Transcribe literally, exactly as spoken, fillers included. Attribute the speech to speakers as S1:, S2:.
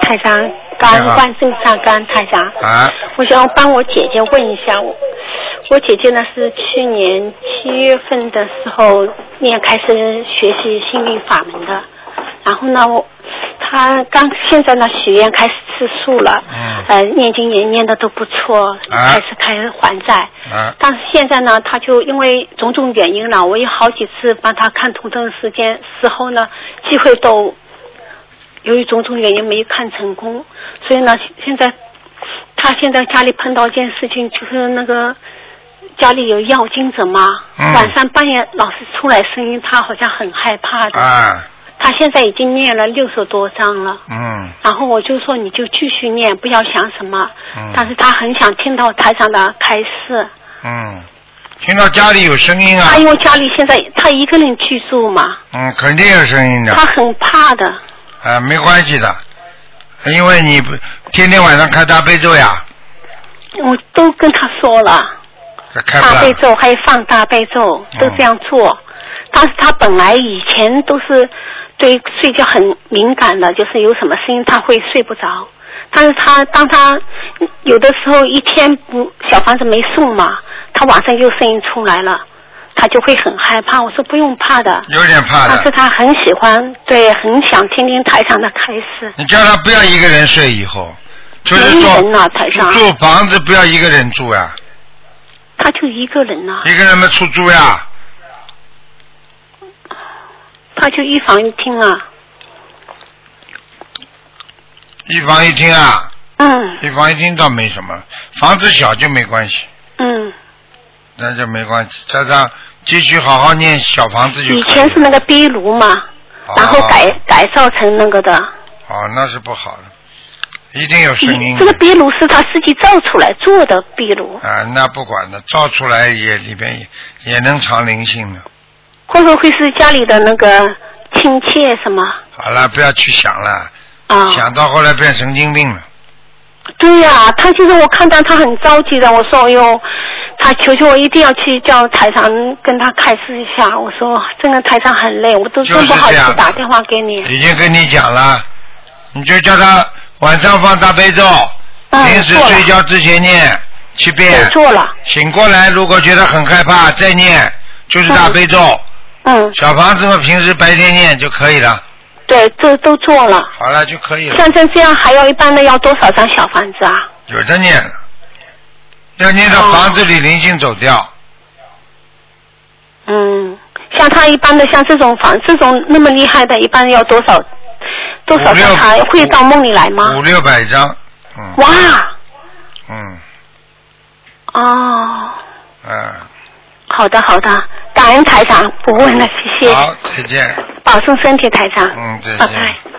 S1: 台长，感恩观世音菩萨，感恩台长。
S2: 啊。
S1: 我想帮我姐姐问一下，我我姐姐呢是去年七月份的时候念开始学习心灵法门的，然后呢，我她刚现在呢许愿开始吃素了，嗯，呃，念经也念的都不错，啊、开始开始还债，啊，但是现在呢，她就因为种种原因了，我有好几次帮她看图腾时间时候呢，机会都。由于种种原因没有看成功，所以呢，现在他现在家里碰到一件事情，就是那个家里有要经者嘛，嗯、晚上半夜老是出来声音，他好像很害怕的。啊，他现在已经念了六十多章了。嗯。然后我就说你就继续念，不要想什么。嗯。但是他很想听到台上的开示。嗯。
S2: 听到家里有声音啊。
S1: 他因为家里现在他一个人居住嘛。
S2: 嗯，肯定有声音的。
S1: 他很怕的。
S2: 啊，没关系的，因为你天天晚上开大悲咒呀。
S1: 我都跟他说了，大悲咒还有放大悲咒都这样做，嗯、但是他本来以前都是对睡觉很敏感的，就是有什么声音他会睡不着。但是他当他有的时候一天不小房子没送嘛，他晚上又声音出来了。他就会很害怕，我说不用怕的，
S2: 有点怕的。
S1: 但是他很喜欢，对，很想听听台上的开示。
S2: 你叫他不要一个人睡，以后就是说，
S1: 人啊，台上
S2: 住房子不要一个人住呀。
S1: 他就一个人啊。
S2: 一个人嘛出租呀。
S1: 他就一房一厅啊。
S2: 一房一厅啊。
S1: 嗯。
S2: 一房一厅倒没什么，房子小就没关系。
S1: 嗯。
S2: 那就没关系，加上继续好好念小房子就可以了。
S1: 以前是那个壁炉嘛，哦、然后改改造成那个的。
S2: 哦，那是不好的，一定有声音。
S1: 这个壁炉是他自己造出来做的壁炉。
S2: 啊，那不管的，造出来也里边也也能藏灵性的。
S1: 会不会是家里的那个亲戚什么？
S2: 好了，不要去想了。
S1: 啊。
S2: 想到后来变神经病了。
S1: 对呀、啊，他就是我看到他很着急的，我说哎呦。他求求我一定要去叫台长跟他开示一下，我说真的台长很累，我都真不好意思打电话给你。
S2: 已经跟你讲了，你就叫他晚上放大悲咒，
S1: 嗯、
S2: 平时睡觉之前念七遍。
S1: 做了。
S2: 醒过来如果觉得很害怕再念，就是大悲咒。
S1: 嗯。
S2: 小房子嘛，平时白天念就可以了。
S1: 对，这都做了。
S2: 好了就可以了。
S1: 像这这样还要一般的要多少张小房子啊？
S2: 有的念了。要念到房子里灵性走掉。哦、
S1: 嗯，像他一般的，像这种房，这种那么厉害的，一般要多少多少张？他会到梦里来吗？
S2: 五六百张。嗯。
S1: 哇。
S2: 嗯。
S1: 哦。
S2: 嗯。
S1: 好的，好的，感恩台长，不问了，谢谢。
S2: 好，再见。
S1: 保重身体，台长。
S2: 嗯，再见。
S1: 拜拜。